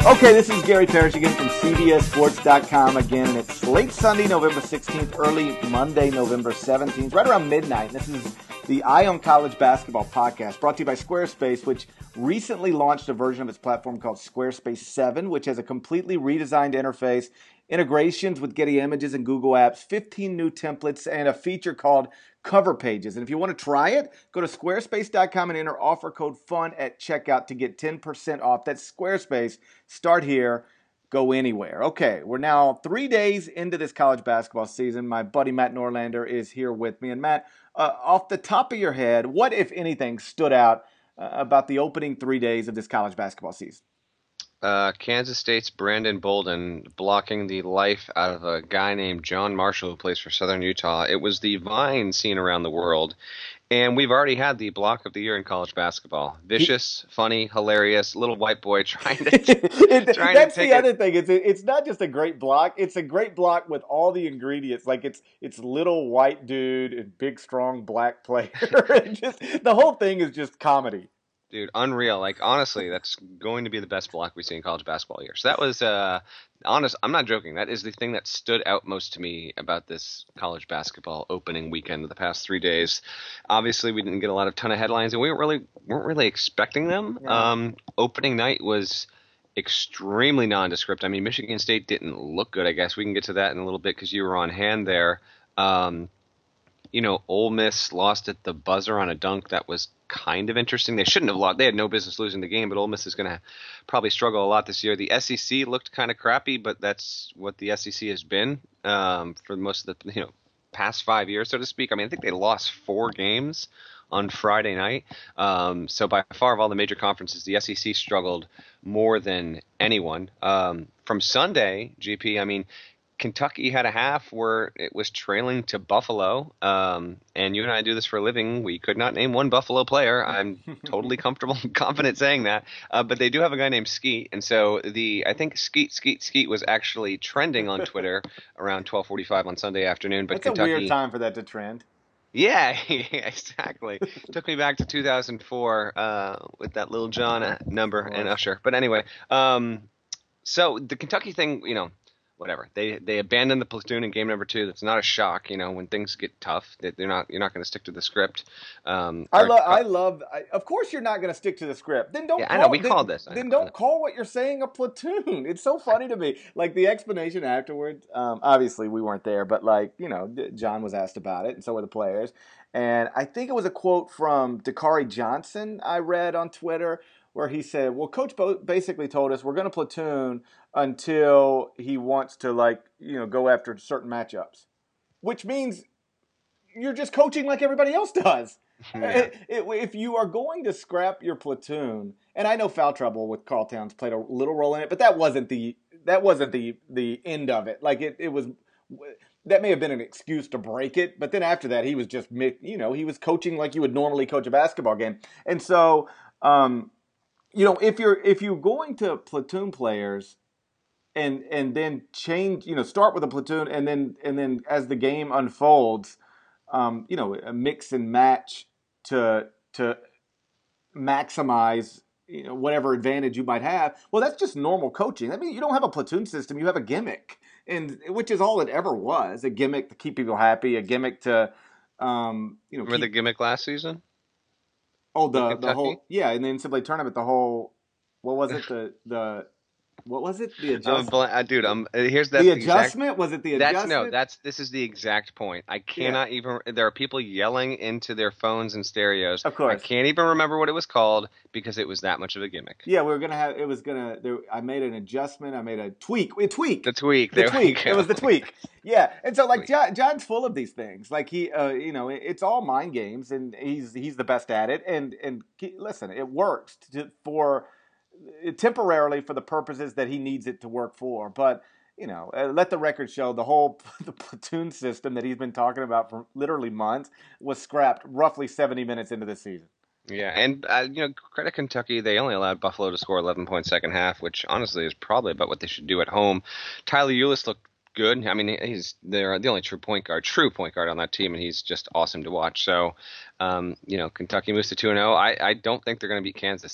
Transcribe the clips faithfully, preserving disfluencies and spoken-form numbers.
Okay, this is Gary Parrish again from C B S Sports dot com again, and it's late Sunday, November sixteenth, early Monday, November seventeenth, right around midnight. This is the Eye on College Basketball podcast, brought to you by Squarespace, which recently launched a version of its platform called Squarespace seven, which has a completely redesigned interface, integrations with Getty Images and Google Apps, fifteen new templates, and a feature called Cover Pages. And if you want to try it, go to squarespace dot com and enter offer code FUN at checkout to get ten percent off. That's Squarespace. Start here. Go anywhere. Okay, we're now three days into this college basketball season. My buddy Matt Norlander is here with me. And Matt, uh, off the top of your head, what, if anything, stood out uh, about the opening three days of this college basketball season? Uh, Kansas State's Brandon Bolden blocking the life out of a guy named John Marshall who plays for Southern Utah. It was the Vine seen around the world, and we've already had the block of the year in college basketball. Vicious, funny, hilarious, little white boy trying to. it, trying that's to take the it. other thing. It's it's not just a great block. It's a great block with all the ingredients. Like it's it's little white dude and big strong black player. And just the whole thing is just comedy. Dude, unreal. Like, honestly, that's going to be the best block we see in college basketball here. So that was, uh, honest, I'm not joking. That is the thing that stood out most to me about this college basketball opening weekend of the past three days. Obviously, we didn't get a lot of ton of headlines, and we weren't really, weren't really expecting them. Yeah. Um, opening night was extremely nondescript. I mean, Michigan State didn't look good, I guess. We can get to that in a little bit because you were on hand there. Um, you know, Ole Miss lost at the buzzer on a dunk that was kind of interesting. They shouldn't have lost. They had no business losing the game, but Ole Miss is going to probably struggle a lot this year. The S E C looked kind of crappy, but that's what the S E C has been um, for most of the you know past five years, so to speak. I mean, I think they lost four games on Friday night. Um, so by far of all the major conferences, the S E C struggled more than anyone. Um, from Sunday, G P, I mean, Kentucky had a half where it was trailing to Buffalo, um, and you and I do this for a living. We could not name one Buffalo player. I'm totally comfortable and confident saying that, uh, but they do have a guy named Skeet, and so the I think Skeet Skeet Skeet was actually trending on Twitter around twelve forty-five on Sunday afternoon. But That's Kentucky, a weird time for that to trend. Yeah, exactly. Took me back to two thousand four uh, with that Lil Jon number and Usher. But anyway, um, so the Kentucky thing, you know. Whatever they they abandoned the platoon in game number two. That's not a shock, you know. When things get tough, they, they're not you're not going to stick to the script. Um, I or, love I love. I, of course, you're not going to stick to the script. Then don't. Yeah, call, I know we then, called this. Then know, don't call what you're saying a platoon. It's so funny to me. Like the explanation afterwards. Um, obviously, we weren't there, but like you know, John was asked about it, and so were the players. And I think it was a quote from Dakari Johnson I read on Twitter, where he said, well, Coach basically told us we're going to platoon until he wants to, like, you know, go after certain matchups, which means you're just coaching like everybody else does. Yeah. It, it, if you are going to scrap your platoon, and I know foul trouble with Karl Towns played a little role in it, but that wasn't the that wasn't the the end of it. Like it, it was. That may have been an excuse to break it, but then after that, he was just, you know, he was coaching like you would normally coach a basketball game, and so. Um, You know, if you're if you're going to platoon players, and and then change, you know, start with a platoon, and then and then as the game unfolds, um, you know, mix and match to to maximize, you know, whatever advantage you might have. Well, that's just normal coaching. I mean, you don't have a platoon system; you have a gimmick, and which is all it ever was—a gimmick to keep people happy, a gimmick to, um, you know, remember keep, the gimmick last season? Oh, the the whole yeah, and then simply tournament, the whole what was it the the what was it the adjustment? Bl- uh, dude, um, here's that the adjustment exact, was it the that's, adjustment? No, that's this is the exact point. I cannot yeah. even. There are people yelling into their phones and stereos. Of course, I can't even remember what it was called because it was that much of a gimmick. Yeah, we were gonna have it was gonna. There, I made an adjustment. I made a tweak. A tweak. The tweak. The there tweak. It was the tweak. Yeah, and so like John, John's full of these things. Like he, uh, you know, it's all mind games, and he's he's the best at it. And and listen, it works to, for temporarily for the purposes that he needs it to work for. But you know, let the record show the whole the platoon system that he's been talking about for literally months was scrapped roughly seventy minutes into the season. Yeah, and uh, you know, credit Kentucky. They only allowed Buffalo to score eleven points second half, which honestly is probably about what they should do at home. Tyler Ulis looked good. I mean, he's they're the only true point guard, true point guard on that team, and he's just awesome to watch. So, um, you know, Kentucky moves to two and zero. I I don't think they're going to beat Kansas though.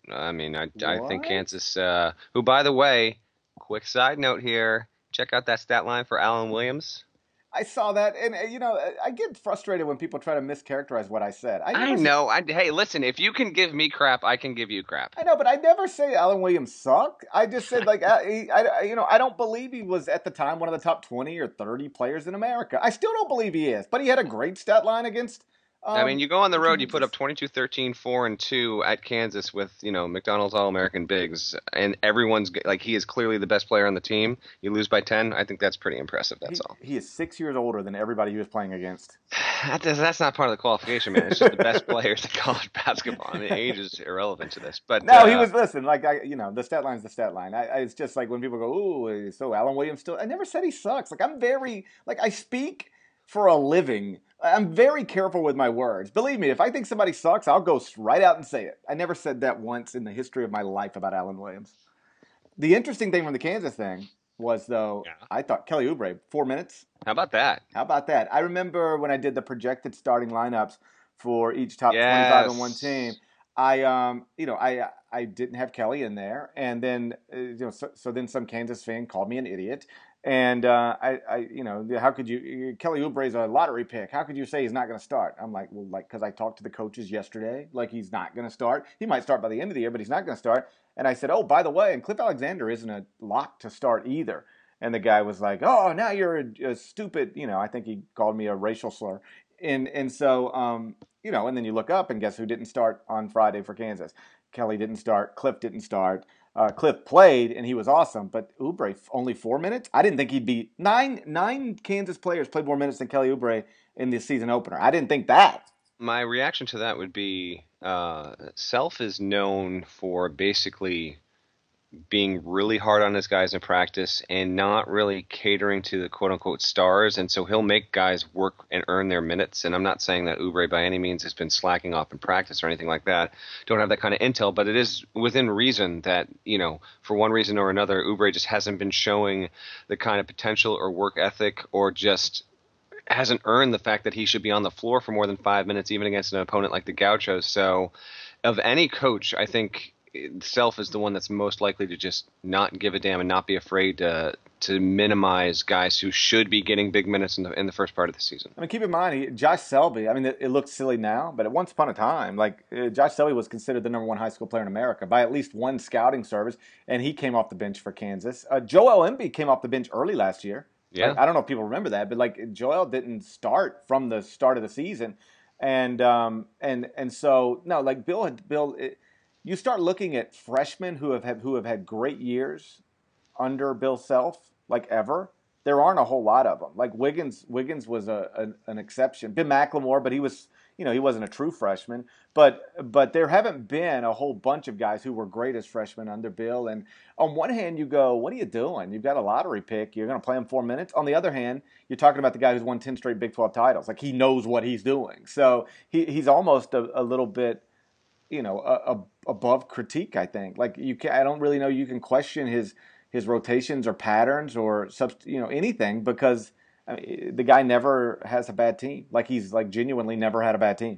I mean, I, I think What? Kansas, uh, who, by the way, quick side note here, check out that stat line for Alan Williams. I saw that, and uh, you know, I I get frustrated when people try to mischaracterize what I said. I I never, s- know. I, hey, listen, if you can give me crap, I can give you crap. I know, but I never say Alan Williams sucked. I just said like, I, he- I, I- you know, I don't believe he was at the time one of the top twenty or thirty players in America. I still don't believe he is, but he had a great stat line against I mean, um, you go on the road, you put up Kansas. twenty-two, thirteen, four, and two at Kansas with, you know, McDonald's All-American bigs, and everyone's like, he is clearly the best player on the team. You lose by ten, I think that's pretty impressive, that's He all. he is six years older than everybody he was playing against. That does, that's not part of the qualification, man. It's just the best players in college basketball. I mean, age is irrelevant to this. But, No, he uh, was listen. Like I, you know, the stat line's the stat line. I, I, it's just like when people go, "Ooh, so Alan Williams still." I never said he sucks. Like I'm very like I speak for a living. I'm very careful with my words. Believe me, if I think somebody sucks, I'll go right out and say it. I never said that once in the history of my life about Alan Williams. The interesting thing from the Kansas thing was though, yeah. I thought Kelly Oubre four minutes. How about that? How about that? I remember when I did the projected starting lineups for each top twenty-five on one team. Yes. I um you know I I didn't have Kelly in there, and then uh, you know so, so then some Kansas fan called me an idiot, and uh, I I you know how could you Kelly Oubre's a lottery pick? How could you say he's not going to start? I'm like, well, like because I talked to the coaches yesterday, like he's not going to start. He might start by the end of the year, but he's not going to start. And I said, oh, by the way, and Cliff Alexander isn't a lock to start either. And the guy was like, "Oh, now you're a, a stupid," you know. I think he called me a racial slur, and and so um, you know, and then you look up and guess who didn't start on Friday for Kansas? Kelly didn't start. Cliff didn't start. Uh, Cliff played and he was awesome, but Oubre only four minutes. I didn't think he'd be nine. Nine Kansas players played more minutes than Kelly Oubre in the season opener. I didn't think that. My reaction to that would be uh, Self is known for basically being really hard on his guys in practice and not really catering to the quote unquote stars. And so he'll make guys work and earn their minutes. And I'm not saying that Oubre by any means has been slacking off in practice or anything like that. Don't have that kind of intel, but it is within reason that, you know, for one reason or another, Oubre just hasn't been showing the kind of potential or work ethic or just hasn't earned the fact that he should be on the floor for more than five minutes, even against an opponent like the Gauchos. So, of any coach, I think Self is the one that's most likely to just not give a damn and not be afraid to to minimize guys who should be getting big minutes in the in the first part of the season. I mean, keep in mind, he, Josh Selby. I mean, it, it looks silly now, but at once upon a time, like uh, Josh Selby was considered the number one high school player in America by at least one scouting service, and he came off the bench for Kansas. Uh, Joel Embiid came off the bench early last year. Like Yeah. I don't know if people remember that, but like Joel didn't start from the start of the season, and um and and so no, like Bill had Bill. It, you start looking at freshmen who have had, who have had great years under Bill Self, like ever. There aren't a whole lot of them. Like Wiggins, Wiggins was a, a an exception. Ben McLemore, but he was, you know, he wasn't a true freshman. But but there haven't been a whole bunch of guys who were great as freshmen under Bill. And on one hand, you go, what are you doing? You've got a lottery pick. You're going to play him four minutes. On the other hand, you're talking about the guy who's won ten straight Big twelve titles. Like he knows what he's doing. So he, he's almost a, a little bit, you know, a, a, above critique. I think. Like you can, I don't really know. You can question his his rotations or patterns or you know anything because I mean, the guy never has a bad team. Like he's like genuinely never had a bad team.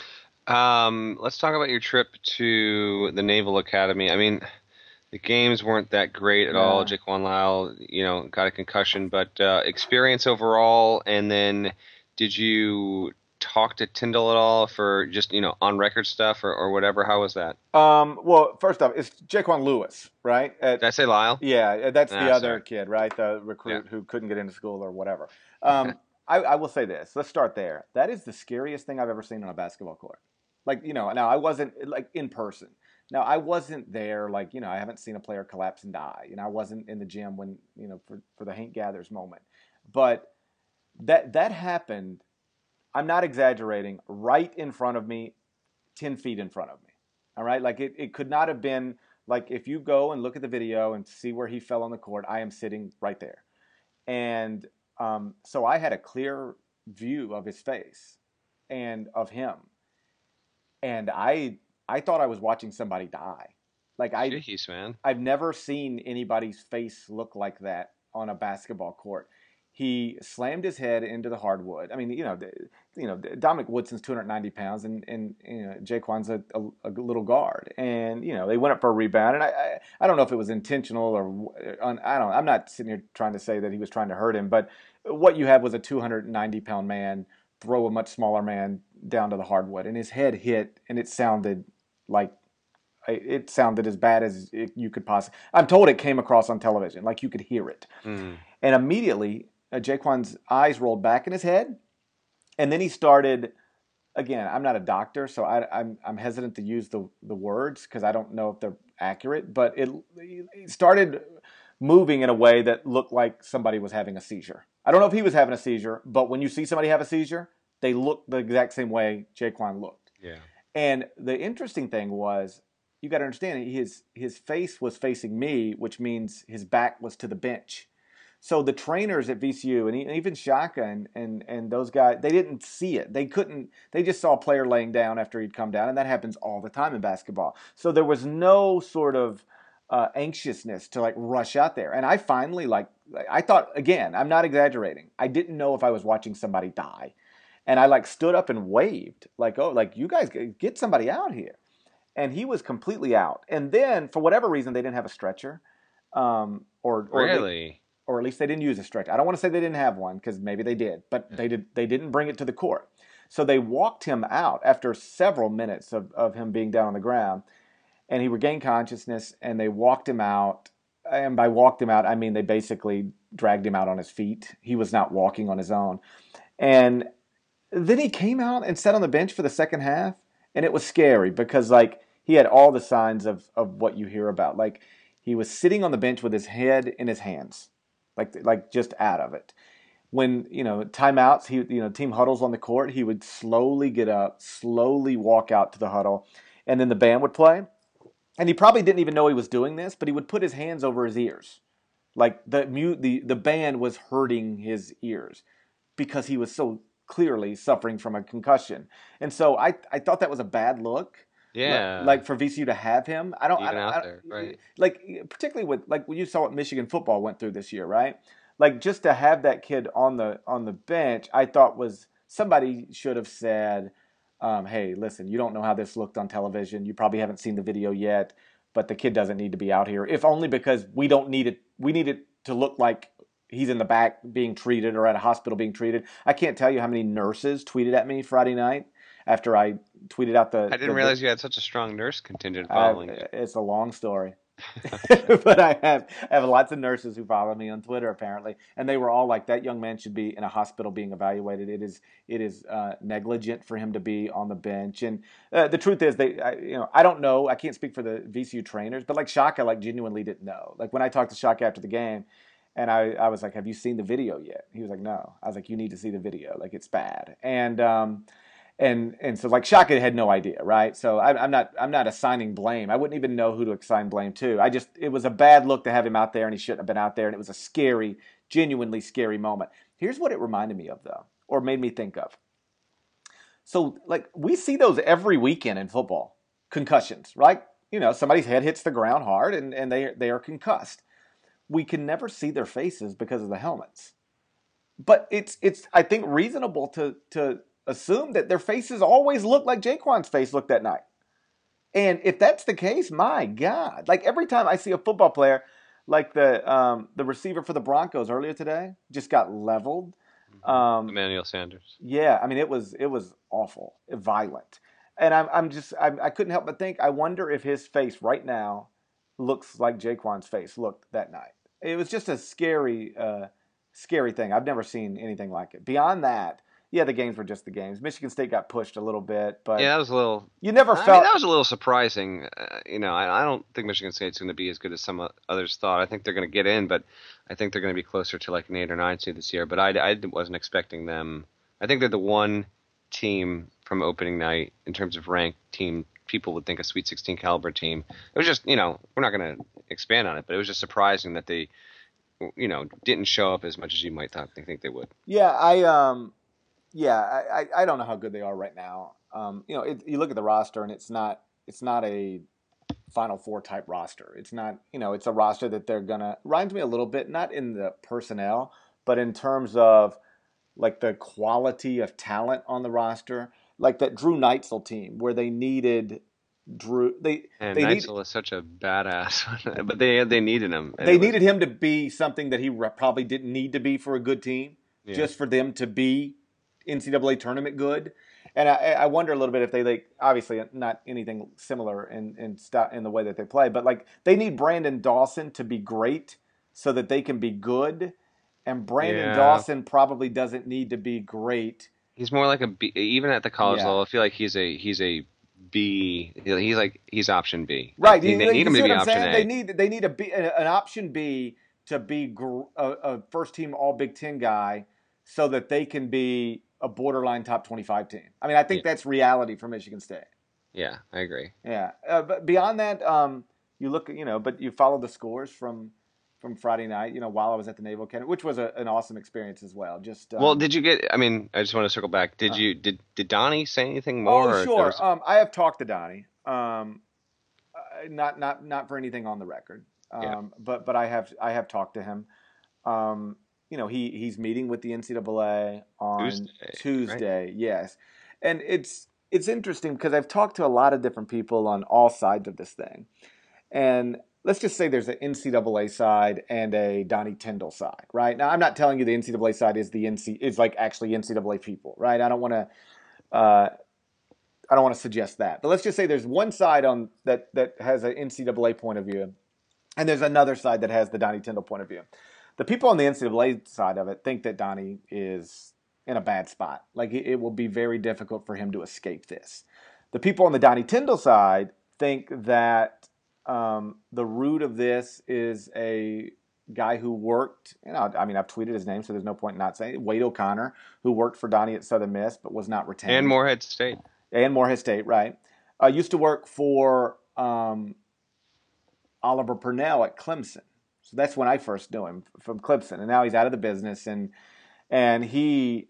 Um, let's talk about your trip to the Naval Academy. I mean, the games weren't that great at all. Nah. Jaquan Lyle, you know, got a concussion, but uh, experience overall. And then, did you talk to Tyndall at all for just you know on record stuff or, or whatever? How was that? Um, well, first off, it's Jaquan Lewis, right? At, Did I say Lyle? yeah, that's the Ah, other sorry. kid, right? The Yeah. recruit who couldn't get into school or whatever. Um, I, I will say this. Let's start there. That is the scariest thing I've ever seen on a basketball court. Like, you know, now I wasn't like in person. Now I wasn't there. Like, you know, I haven't seen a player collapse and die. You know, I wasn't in the gym when, you know, for, for the Hank Gathers moment. But that that happened. I'm not exaggerating. Right in front of me, ten feet in front of me. All right. Like it, it could not have been like if you go and look at the video and see where he fell on the court, I am sitting right there. And um, so I had a clear view of his face and of him. And I I thought I was watching somebody die. Like I Jeez, man. I've never seen anybody's face look like that on a basketball court. He slammed his head into the hardwood. I mean, you know, the, you know, Dominic Woodson's two hundred ninety pounds, and and you know, Jaquan's a, a, a little guard, and you know, they went up for a rebound, and I, I I don't know if it was intentional or I don't. I'm not sitting here trying to say that he was trying to hurt him, but what you had was a two hundred ninety pound man throw a much smaller man down to the hardwood, and his head hit, and it sounded like. It sounded as bad as it, you could possibly. I'm told it came across on television, like you could hear it, mm. and immediately uh, Jaquan's eyes rolled back in his head, and then he started. Again, I'm not a doctor, so I, I'm I'm hesitant to use the the words because I don't know if they're accurate. But it, it started moving in a way that looked like somebody was having a seizure. I don't know if he was having a seizure, but when you see somebody have a seizure, they look the exact same way Jaquan looked. Yeah. And the interesting thing was, you got to understand, his his face was facing me, which means his back was to the bench. So the trainers at V C U and even Shaka and, and, and those guys, they didn't see it. They couldn't. They just saw a player laying down after he'd come down, and that happens all the time in basketball. So there was no sort of uh, anxiousness to like rush out there. And I finally like I thought again, I'm not exaggerating. I didn't know if I was watching somebody die, and I like stood up and waved like, oh, like you guys get somebody out here. And he was completely out. And then for whatever reason, they didn't have a stretcher, um, or, or really. They, or at least they didn't use a stretcher. I don't want to say they didn't have one because maybe they did, but yeah. they did. They didn't bring it to the court. So they walked him out after several minutes of, of him being down on the ground, and he regained consciousness. And they walked him out. And by walked him out, I mean they basically dragged him out on his feet. He was not walking on his own. And then he came out and sat on the bench for the second half, and it was scary because like he had all the signs of of what you hear about. Like he was sitting on the bench with his head in his hands. Like, like just out of it. When, you know, timeouts, he, you know, team huddles on the court, he would slowly get up, slowly walk out to the huddle, and then the band would play. And he probably didn't even know he was doing this, but he would put his hands over his ears. Like the mute, the, the band was hurting his ears because he was so clearly suffering from a concussion. And so I, I thought that was a bad look. Yeah, like, like for V C U to have him, I don't, Even I don't, out I, there, right? Like particularly with like when you saw what Michigan football went through this year, right? Like just to have that kid on the on the bench, I thought was somebody should have said, um, "Hey, listen, you don't know how this looked on television. You probably haven't seen the video yet, but the kid doesn't need to be out here, if only because we don't need it. We need it to look like he's in the back being treated or at a hospital being treated." I can't tell you how many nurses tweeted at me Friday night after I tweeted out the. I didn't the, realize you had such a strong nurse contingent following. I, it's a long story, but I have I have lots of nurses who follow me on Twitter apparently, and they were all like, "That young man should be in a hospital being evaluated. It is it is uh, negligent for him to be on the bench." And uh, the truth is, they I, you know I don't know. I can't speak for the V C U trainers, but like Shaka, like genuinely didn't know. Like when I talked to Shaka after the game. And I, I was like, "Have you seen the video yet?" He was like, "No." I was like, "You need to see the video. Like, it's bad." And um, and and so like Shaka had no idea, right? So I, I'm not I'm not assigning blame. I wouldn't even know who to assign blame to. I just it was a bad look to have him out there, and he shouldn't have been out there. And it was a scary, genuinely scary moment. Here's what it reminded me of, though, or made me think of. So like we see those every weekend in football, concussions, right? You know, somebody's head hits the ground hard, and and they they are concussed. We can never see their faces because of the helmets. But it's it's I think reasonable to to assume that their faces always look like Jaquan's face looked that night. And if that's the case, my God. Like every time I see a football player, like the um, the receiver for the Broncos earlier today, just got leveled. Um, Emmanuel Sanders. Yeah, I mean it was it was awful, violent. And I'm I'm just I, I couldn't help but think, I wonder if his face right now looks like Jaquan's face looked that night. It was just a scary, uh, scary thing. I've never seen anything like it. Beyond that, yeah, the games were just the games. Michigan State got pushed a little bit, but yeah, that was a little. You never I felt mean, that was a little surprising. Uh, you know, I, I don't think Michigan State's going to be as good as some others thought. I think they're going to get in, but I think they're going to be closer to like an eight or nine seed this year. But I, I wasn't expecting them. I think they're the one team from opening night in terms of ranked team. People would think a Sweet sixteen caliber team. It was just, you know, we're not going to expand on it, but it was just surprising that they, you know, didn't show up as much as you might th- think they would. Yeah, I, um, yeah, I, I don't know how good they are right now. Um, you know, it, you look at the roster, and it's not, it's not a Final Four type roster. It's not, you know, it's a roster that they're gonna reminds me a little bit, not in the personnel, but in terms of like the quality of talent on the roster, like that Drew Neitzel team where they needed Drew, they And they need Neitzel is such a badass, but they they needed him, and they it was needed him to be something that he re- probably didn't need to be for a good team, yeah. just for them to be N C double A tournament good. And I, I wonder a little bit if they like obviously not anything similar in in st- in the way that they play, but like they need Brandon Dawson to be great so that they can be good. And Brandon Yeah. Dawson probably doesn't need to be great. He's more like a B, even at the college Yeah. level. I feel like he's a he's a B. He's like he's option B. Right. They You, need you him see to what be I'm option saying? They A. need they need a B, an option B to be gr- a, a first team All Big Ten guy, so that they can be a borderline top twenty-five team. I mean, I think Yeah. that's reality for Michigan State. Yeah, I agree. Yeah. Uh, but beyond that, um, you look, you know, but you follow the scores from from Friday night. You know, while I was at the Naval Academy, which was a, an awesome experience as well. Just Well, um, did you get? I mean, I just want to circle back. Did uh, you did did Donnie say anything oh, more? Or there sure. was Um, I have talked to Donnie. Um, uh, not not not for anything on the record. yeah Um, but but I have I have talked to him. Um, you know, he he's meeting with the N C double A on Tuesday, right? Tuesday. Yes, and it's it's interesting because I've talked to a lot of different people on all sides of this thing, and let's just say there's an N C double A side and a Donnie Tyndall side, right? Now, I'm not telling you the N C double A side is the N C is like actually N C double A people, right? I don't want to. Uh, I don't want to suggest that, but let's just say there's one side on that that has an N C double A point of view, and there's another side that has the Donnie Tyndall point of view. The people on the N C double A side of it think that Donnie is in a bad spot. Like it, it will be very difficult for him to escape this. The people on the Donnie Tyndall side think that um, the root of this is a guy who worked, you know, I mean, I've tweeted his name, so there's no point in not saying it, Wade O'Connor, who worked for Donnie at Southern Miss but was not retained. And Morehead State. And Morehead State, right. Uh, used to work for um, Oliver Purnell at Clemson. So that's when I first knew him, from Clemson. And now he's out of the business, and and he,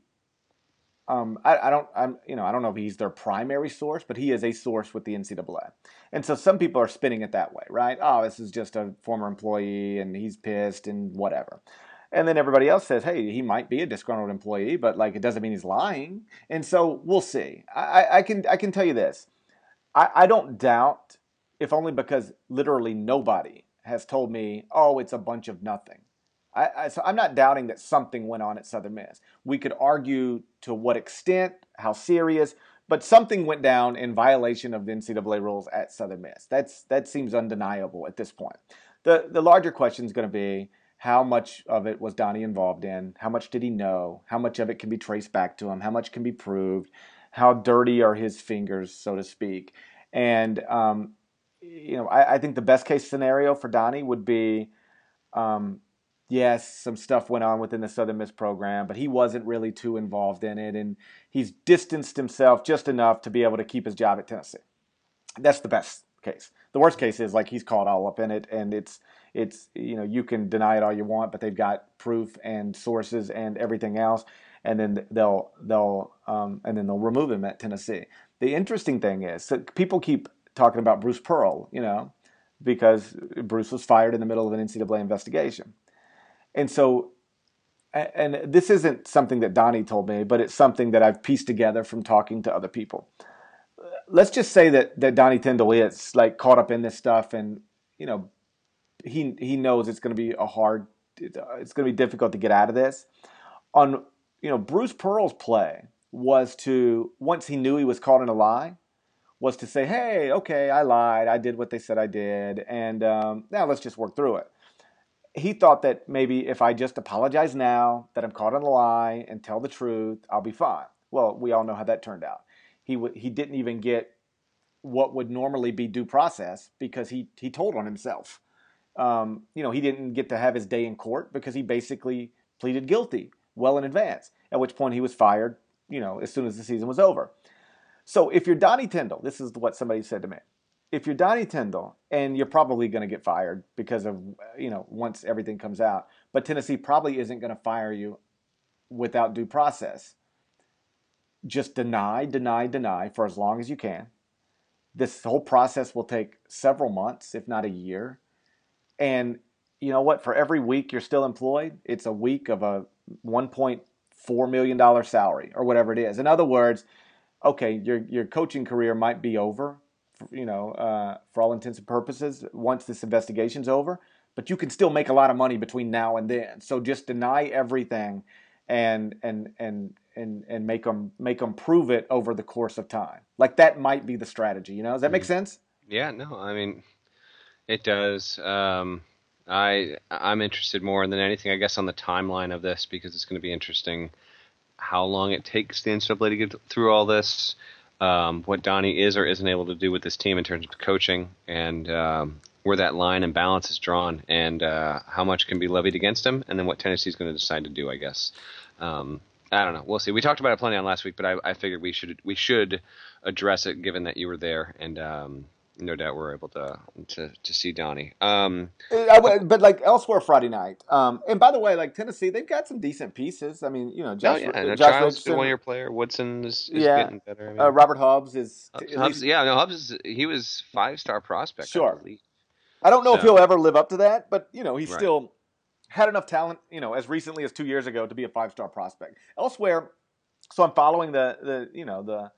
um, I, I don't, I'm, you know, I don't know if he's their primary source, but he is a source with the N C double A. And so some people are spinning it that way, right? Oh, this is just a former employee, and he's pissed, and whatever. And then everybody else says, hey, he might be a disgruntled employee, but like it doesn't mean he's lying. And so we'll see. I, I can I can tell you this. I, I don't doubt, if only because literally nobody has told me, oh, it's a bunch of nothing. I, I, so I'm not doubting that something went on at Southern Miss. We could argue to what extent, how serious, but something went down in violation of the N C double A rules at Southern Miss. That's that seems undeniable at this point. The the larger question is going to be, how much of it was Donnie involved in? How much did he know? How much of it can be traced back to him? How much can be proved? How dirty are his fingers, so to speak? And, um, you know, I, I think the best case scenario for Donnie would be, um, yes, some stuff went on within the Southern Miss program, but he wasn't really too involved in it. And he's distanced himself just enough to be able to keep his job at Tennessee. That's the best case. The worst case is like he's caught all up in it, and it's it's you know you can deny it all you want, but they've got proof and sources and everything else, and then they'll they'll um, and then they'll remove him at Tennessee. The interesting thing is, so people keep talking about Bruce Pearl, you know, because Bruce was fired in the middle of an N C double A investigation, and so. And this isn't something that Donnie told me, but it's something that I've pieced together from talking to other people. Let's just say that, that Donnie Tyndall is like caught up in this stuff, and you know he he knows it's going to be a hard, it's going to be difficult to get out of this. On you know Bruce Pearl's play was to, once he knew he was caught in a lie, was to say, hey, okay, I lied, I did what they said I did, and um, now let's just work through it. He thought that maybe if I just apologize now that I'm caught in a lie and tell the truth, I'll be fine. Well, we all know how that turned out. He w- he didn't even get what would normally be due process because he he told on himself. Um, you know, he didn't get to have his day in court because he basically pleaded guilty well in advance, at which point he was fired, you know, as soon as the season was over. So if you're Donnie Tyndall, this is what somebody said to me. If you're Donnie Tyndall, and you're probably going to get fired because of, you know, once everything comes out, but Tennessee probably isn't going to fire you without due process. Just deny, deny, deny for as long as you can. This whole process will take several months, if not a year. And you know what? For every week you're still employed, it's a week of a one point four million dollars salary or whatever it is. In other words, okay, your your coaching career might be over, you know, uh, for all intents and purposes once this investigation's over, but you can still make a lot of money between now and then. So just deny everything and and and and and make them make them prove it over the course of time. Like that might be the strategy, you know? Does that make Mhm. sense? Yeah, no, I mean it does. Um, I I'm interested more than anything, I guess, on the timeline of this because it's going to be interesting how long it takes the N C double A to get through all this, um, what Donnie is or isn't able to do with this team in terms of coaching, and um, where that line and balance is drawn, and uh, how much can be levied against him, and then what Tennessee's going to decide to do, I guess. Um, I don't know. We'll see. We talked about it plenty on last week, but I, I figured we should we should address it given that you were there, and um, no doubt we're able to to, to see Donnie. Um, I would- but like elsewhere Friday night. Um, and by the way, like Tennessee, they've got some decent pieces. I mean, you know, oh Josh yeah, no, Josh Childs is a good Richardson, one-year player. Woodson is, is yeah, getting better. I uh, mean, Robert Hubbs is t- Hubs, at Hubs, least yeah, no, Hubs, is, he was five-star prospect, I sure. believe. I don't know if he'll So, ever live up to that, but you know, he's right. still had enough talent, you know, as recently as two years ago to be a five star prospect. Elsewhere, so I'm following the the you know the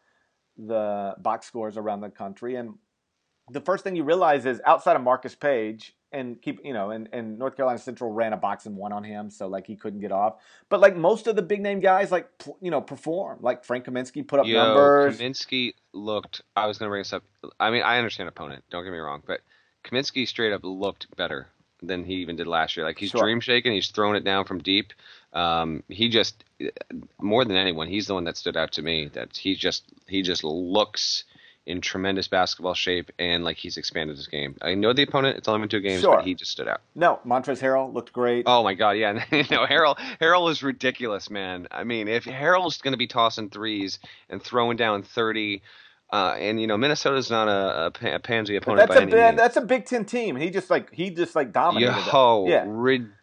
the box scores around the country, and the first thing you realize is outside of Marcus Page and keep you know and, and North Carolina Central ran a box and one on him, so like he couldn't get off. But like most of the big name guys, like you know, perform. Like Frank Kaminsky put up Yo, numbers. Kaminsky looked, I was going to bring this up. I mean, I understand opponent, don't get me wrong, but Kaminsky straight up looked better than he even did last year. Like, he's Sure. dream shaking, he's throwing it down from deep. Um, he just, more than anyone, he's the one that stood out to me. That he just, he just looks in tremendous basketball shape and like he's expanded his game. I know the opponent, it's only been two games, but Sure. he just stood out. No, Montrezl Harrell looked great. Oh my God, yeah. No, Harrell Harrell is ridiculous, man. I mean, if Harrell's going to be tossing threes and throwing down thirty, uh, and you know Minnesota's not a, a, pa- a pansy But opponent that's by a any big, means. that's a Big Ten team. He just like he just like dominated them. Yo, Yeah,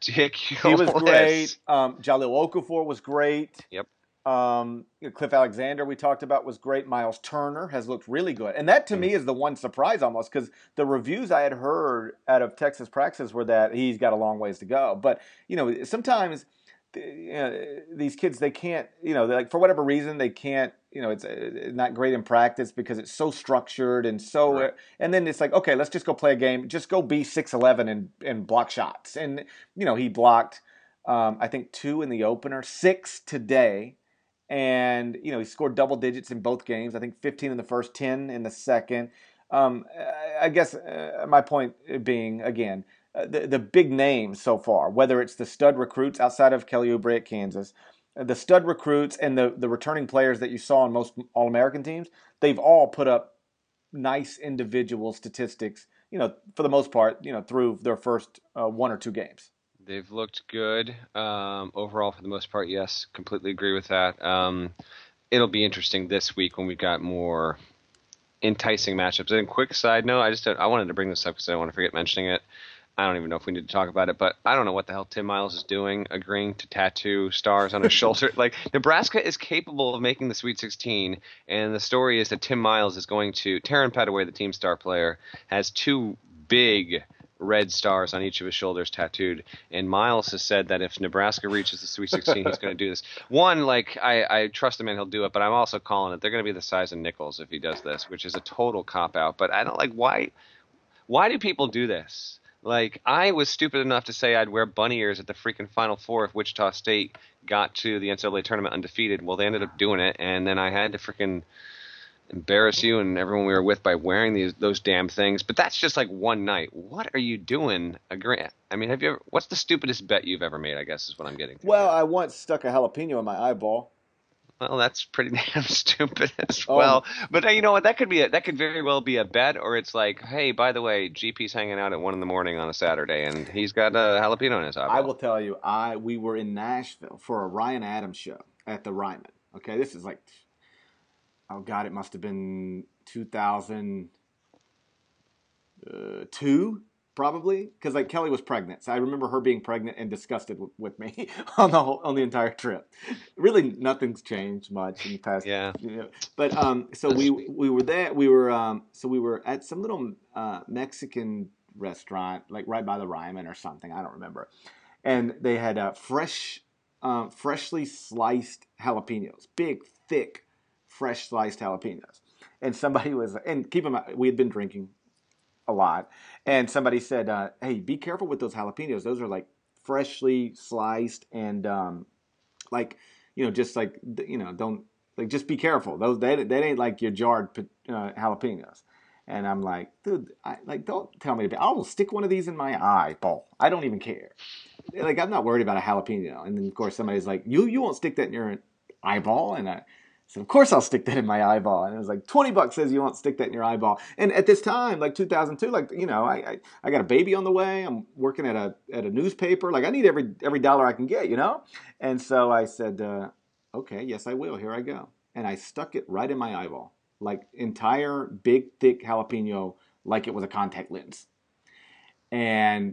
he was great. ridiculous. Um, Jalil Okafor was great. Yep. Um, you know, Cliff Alexander we talked about was great. Miles Turner has looked really good, and that to Mm. me is the one surprise almost because the reviews I had heard out of Texas practices were that he's got a long ways to go. But you know, sometimes you know, these kids they can't, you know, like for whatever reason they can't. You know, it's uh, not great in practice because it's so structured and so. Right. And then it's like, okay, let's just go play a game. Just go be six eleven and and block shots. And you know, he blocked. Um, I think two in the opener, six today. And you know he scored double digits in both games. I think fifteen in the first, ten in the second. Um, I guess uh, my point being again uh, the the big names so far, whether it's the stud recruits outside of Kelly Oubre at Kansas, uh, the stud recruits and the the returning players that you saw on most All American teams, they've all put up nice individual statistics. You know, for the most part, you know, through their first uh, one or two games. They've looked good um, overall for the most part. Yes, completely agree with that. Um, it'll be interesting this week when we've got more enticing matchups. And quick side note, I just I wanted to bring this up because I don't want to forget mentioning it. I don't even know if we need to talk about it, but I don't know what the hell Tim Miles is doing, agreeing to tattoo stars on his shoulder. Like, Nebraska is capable of making the Sweet sixteen, and the story is that Tim Miles is going to – Taryn Petaway, the team star player, has two big – red stars on each of his shoulders tattooed, and Miles has said that if Nebraska reaches the Sweet sixteen, he's going to do this. One, like, I, I trust the man, he'll do it, but I'm also calling it they're going to be the size of nickels if he does this, which is a total cop-out. But I don't, like, why why do people do this? Like, I was stupid enough to say I'd wear bunny ears at the freaking Final Four if Wichita State got to the N C double A tournament undefeated. Well, they ended up doing it, and then I had to freaking embarrass you and everyone we were with by wearing these those damn things. But that's just like one night. What are you doing? Agree? I mean, have you ever? What's the stupidest bet you've ever made? I guess is what I'm getting to. Well, I once stuck a jalapeno in my eyeball. Well, that's pretty damn stupid as Oh. well. But uh, you know what? That could be a, that could very well be a bet, or it's like, hey, by the way, G P's hanging out at one in the morning on a Saturday, and he's got a jalapeno in his eyeball. I will tell you, I we were in Nashville for a Ryan Adams show at the Ryman. Okay, this is like, oh God, it must have been two thousand two, probably, because like Kelly was pregnant, so I remember her being pregnant and disgusted w- with me on the whole, on the entire trip. Really, nothing's changed much in the past. Yeah. You know, but um, so That's we sweet. we were there. We were um, so we were at some little uh, Mexican restaurant, like right by the Ryman or something. I don't remember. And they had uh, fresh um, freshly sliced jalapenos, big, thick, fresh sliced jalapenos. And somebody was, and keep in mind, we had been drinking a lot, and somebody said, uh, "Hey, be careful with those jalapenos. Those are like freshly sliced and um, like you know, just like you know, don't like just be careful. Those that that ain't like your jarred uh, jalapenos." And I'm like, dude, I, like don't tell me to be. I will stick one of these in my eyeball. I don't even care. Like I'm not worried about a jalapeno. And then of course somebody's like, you you won't stick that in your eyeball, and I said, of course I'll stick that in my eyeball. And it was like twenty bucks says you won't stick that in your eyeball. And at this time, like two thousand two, like you know, I, I I got a baby on the way. I'm working at a at a newspaper. Like I need every every dollar I can get, you know. And so I said, uh, okay, yes I will. Here I go. And I stuck it right in my eyeball, like entire big thick jalapeno, like it was a contact lens. And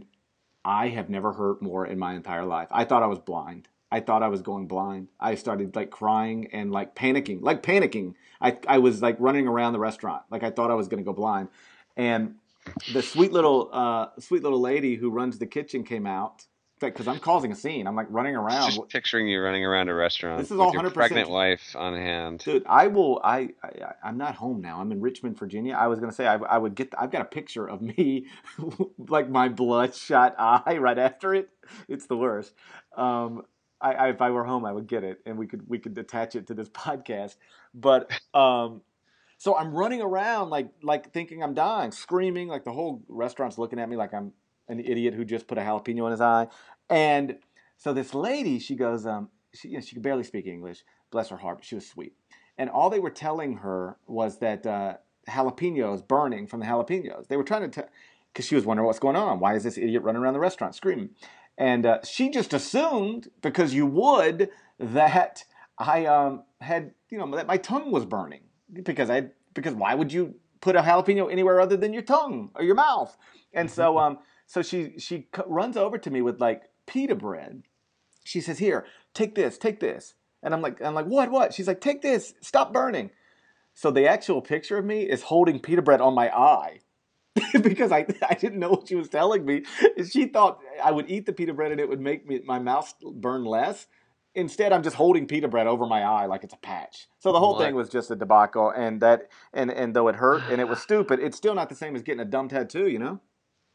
I have never hurt more in my entire life. I thought I was blind. I thought I was going blind. I started like crying and like panicking, like panicking. I I was like running around the restaurant, like I thought I was going to go blind. And the sweet little uh, sweet little lady who runs the kitchen came out. In fact, because I'm causing a scene, I'm like running around. Just picturing you running around a restaurant This is with all your one hundred percent pregnant wife on hand. Dude, I will. I, I I'm not home now. I'm in Richmond, Virginia. I was gonna say I, I would get. I've got a picture of me, like my bloodshot eye right after it. It's the worst. Um, I, I if I were home, I would get it, and we could we could attach it to this podcast. But um, so I'm running around like like thinking I'm dying, screaming, like the whole restaurant's looking at me like I'm an idiot who just put a jalapeno in his eye. And so this lady, she goes, um, she you know, she could barely speak English. Bless her heart, but she was sweet. And all they were telling her was that uh, jalapenos burning from the jalapenos. They were trying to tell, because she was wondering what's going on. Why is this idiot running around the restaurant screaming? And uh, she just assumed, because you would, that I um, had, you know, that my tongue was burning. Because I, because why would you put a jalapeno anywhere other than your tongue or your mouth? And so, um, so she she runs over to me with like pita bread. She says, "Here, take this, take this." And I'm like, I'm like, what, what? She's like, "Take this, stop burning." So the actual picture of me is holding pita bread on my eye because I I didn't know what she was telling me. She thought I would eat the pita bread and it would make me my mouth burn less. Instead, I'm just holding pita bread over my eye like it's a patch. So the whole What? thing was just a debacle, and that and and though it hurt and it was stupid, it's still not the same as getting a dumb tattoo, you know?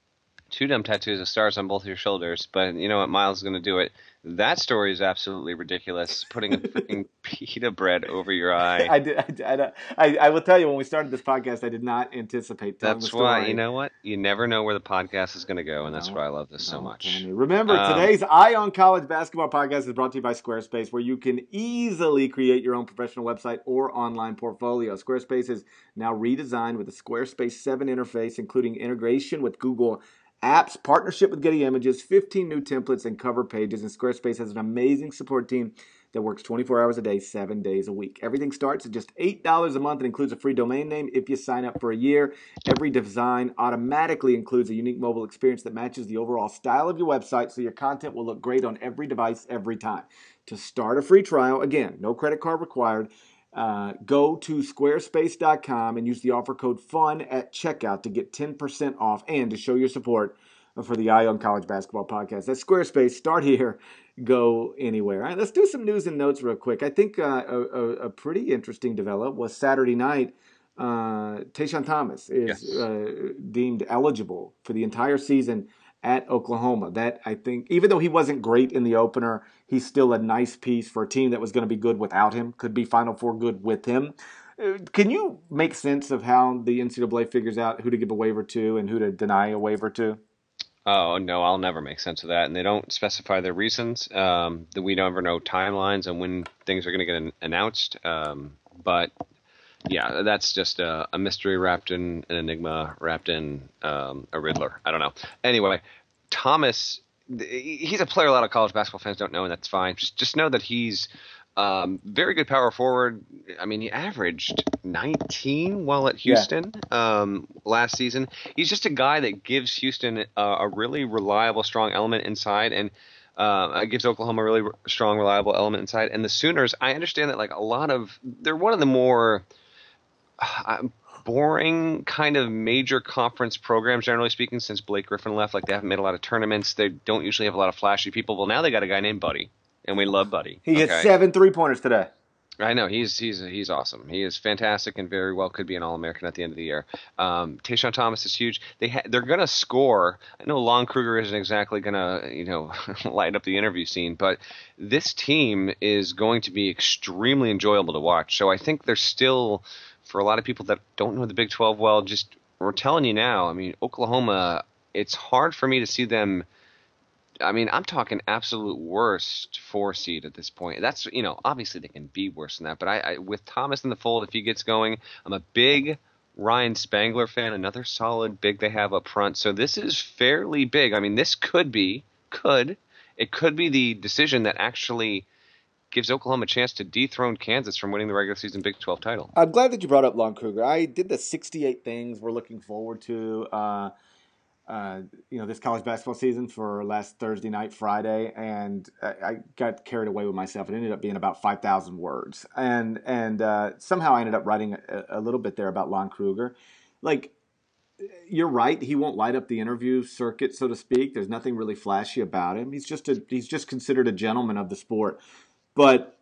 Two dumb tattoos of stars on both your shoulders, but you know what? Miles is going to do it. That story is absolutely ridiculous. Putting a freaking pita bread over your eye. I did. I, did- I, I will tell you, when we started this podcast, I did not anticipate telling That's the story. why, you know what? You never know where the podcast is going to go, and that's No, why I love this so no, much. Tammy. Remember, Um, today's Eye on College Basketball Podcast is brought to you by Squarespace, where you can easily create your own professional website or online portfolio. Squarespace is now redesigned with a Squarespace seven interface, including integration with Google Apps, partnership with Getty Images, fifteen new templates, and cover pages. And Squarespace has an amazing support team that works twenty-four hours a day, seven days a week. Everything starts at just eight dollars a month and includes a free domain name if you sign up for a year. Every design automatically includes a unique mobile experience that matches the overall style of your website, so your content will look great on every device every time. To start a free trial, again, no credit card required, uh, go to squarespace dot com and use the offer code FUN at checkout to get ten percent off and to show your support for the Eye on College Basketball Podcast. That's Squarespace. Start here, go anywhere. All right, let's do some news and notes real quick. I think uh, a, a, a pretty interesting development was Saturday night. Uh, Tayshaun Thomas is Yes. uh, deemed eligible for the entire season at Oklahoma. That, I think, even though he wasn't great in the opener, he's still a nice piece for a team that was going to be good without him, could be Final Four good with him. Uh, Can you make sense of how the N C double A figures out who to give a waiver to and who to deny a waiver to? Oh, no, I'll never make sense of that. And they don't specify their reasons. Um, that we never know timelines and when things are going to get an- announced. Um, but yeah, that's just a, a mystery wrapped in an enigma, wrapped in um, a Riddler. I don't know. Anyway, Thomas, th- he's a player a lot of college basketball fans don't know, and that's fine. Just just know that he's um, very good power forward. I mean, he averaged nineteen while at Yeah. Houston um, last season. He's just a guy that gives Houston a, a really reliable, strong element inside, and uh, gives Oklahoma a really r- strong, reliable element inside. And the Sooners, I understand that like a lot of they're one of the more uh, boring kind of major conference programs, generally speaking, since Blake Griffin left. Like they haven't made a lot of tournaments. They don't usually have a lot of flashy people. Well, now they got a guy named Buddy. and we love Buddy. He hit Okay. seven three pointers today. I know he's he's he's awesome. He is fantastic and very well could be an All American at the end of the year. Um, Tayshaun Thomas is huge. They ha- they're gonna score. I know Lon Kruger isn't exactly gonna you know light up the interview scene, but this team is going to be extremely enjoyable to watch. So I think there's still, for a lot of people that don't know the Big twelve well, just we're telling you now. I mean, Oklahoma. It's hard for me to see them. I mean, I'm talking absolute worst four seed at this point. That's, you know, obviously they can be worse than that. But I, I with Thomas in the fold, if he gets going, I'm a big Ryan Spangler fan, another solid big they have up front. So this is fairly big. I mean, this could be, could, it could be the decision that actually gives Oklahoma a chance to dethrone Kansas from winning the regular season Big twelve title. I'm glad that you brought up Lon Kruger. I did the sixty-eight things we're looking forward to. Uh, Uh, you know, this college basketball season for last Thursday night, Friday, and I, I got carried away with myself. It ended up being about five thousand words. And and uh, somehow I ended up writing a, a little bit there about Lon Kruger. Like, you're right. He won't light up the interview circuit, so to speak. There's nothing really flashy about him. He's just a he's just considered a gentleman of the sport. But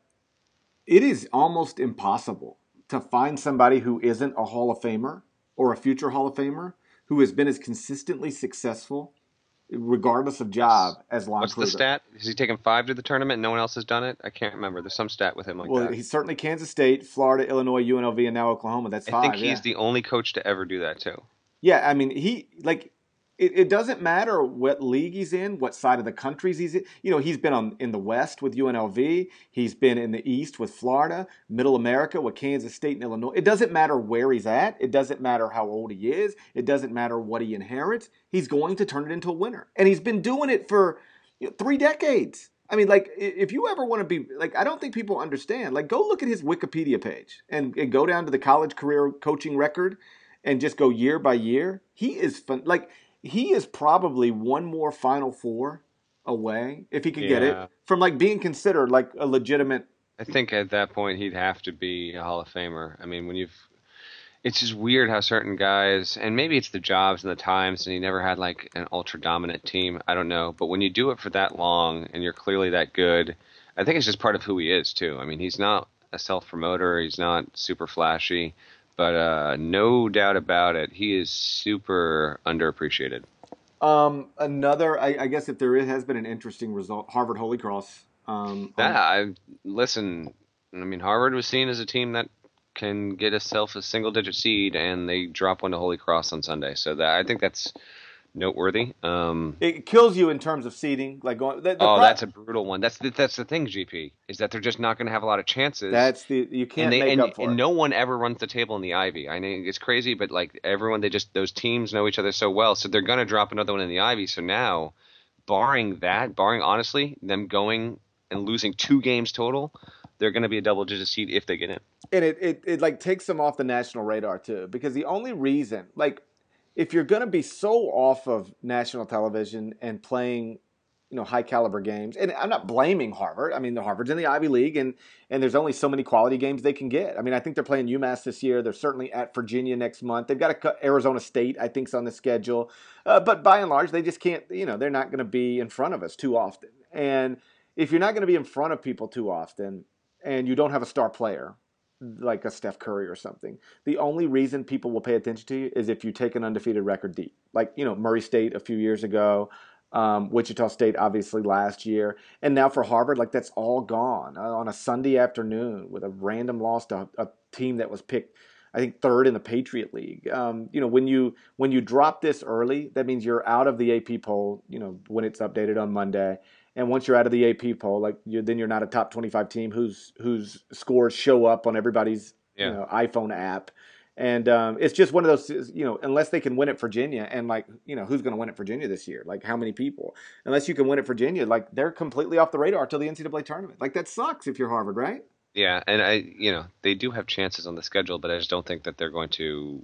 it is almost impossible to find somebody who isn't a Hall of Famer or a future Hall of Famer who has been as consistently successful, regardless of job, as Lon What's Kruger. the stat? Has he taken five to the tournament and no one else has done it? I can't remember. There's some stat with him like well, that. He's certainly Kansas State, Florida, Illinois, U N L V, and now Oklahoma. That's I five. think he's yeah. the only coach to ever do that too. Yeah, I mean, he like it, it doesn't matter what league he's in, what side of the country he's in. You know, he's been on in the West with U N L V. He's been in the East with Florida, Middle America with Kansas State and Illinois. It doesn't matter where he's at. It doesn't matter how old he is. It doesn't matter what he inherits. He's going to turn it into a winner. And he's been doing it for you know, three decades. I mean, like, if you ever want to be, like, I don't think people understand. Like, go look at his Wikipedia page and, and go down to the college career coaching record and just go year by year. He is fun. Like, he is probably one more Final Four away, if he could get Yeah. it, from, like, being considered, like, a legitimate. I think at that point he'd have to be a Hall of Famer. I mean, when you've, it's just weird how certain guys, and maybe it's the jobs and the times, and he never had like an ultra dominant team. I don't know, but when you do it for that long and you're clearly that good, I think it's just part of who he is too. I mean, he's not a self promoter, he's not super flashy, but uh, no doubt about it, he is super underappreciated. Um, another, I, I guess, if there is, has been an interesting result, Harvard Holy Cross. Um, That on- I listen. I mean, Harvard was seen as a team that can get itself a single-digit seed, and they drop one to Holy Cross on Sunday. So that I think that's noteworthy. Um, it kills you in terms of seeding. Like going, the, the oh, pro- that's a brutal one. That's the, that's the thing, G P, is that they're just not going to have a lot of chances. That's the you can't and they, make and, up for and it. no one ever runs the table in the Ivy. I know it's crazy, but like everyone, they just those teams know each other so well, so they're going to drop another one in the Ivy. So now, barring that, barring honestly them going and losing two games total, they're going to be a double-digit seed if they get in. And it, it, it like takes them off the national radar too, because the only reason, like, if you're going to be so off of national television and playing, you know, high caliber games, and I'm not blaming Harvard. I mean, the Harvard's in the Ivy League, and and there's only so many quality games they can get. I mean, I think they're playing UMass this year. They're certainly at Virginia next month. They've got a, Arizona State, I think, is on the schedule. Uh, but by and large, they just can't. You know, they're not going to be in front of us too often. And if you're not going to be in front of people too often, and you don't have a star player like a Steph Curry or something, the only reason people will pay attention to you is if you take an undefeated record deep. Like, you know, Murray State a few years ago, um, Wichita State obviously last year, and now for Harvard, like that's all gone uh, on a Sunday afternoon with a random loss to a, a team that was picked, I think, third in the Patriot League. Um, you know, when you when you drop this early, that means you're out of the A P poll, you know, when it's updated on Monday. And once you're out of the A P poll, like you're, then you're not a top twenty-five team whose whose scores show up on everybody's Yeah. you know, iPhone app. And um, it's just one of those, you know, unless they can win at Virginia, and like, you know, who's going to win at Virginia this year? Like, how many people? Unless you can win at Virginia, like they're completely off the radar till the N C double A tournament. Like that sucks if you're Harvard, right? Yeah, and I, you know, they do have chances on the schedule, but I just don't think that they're going to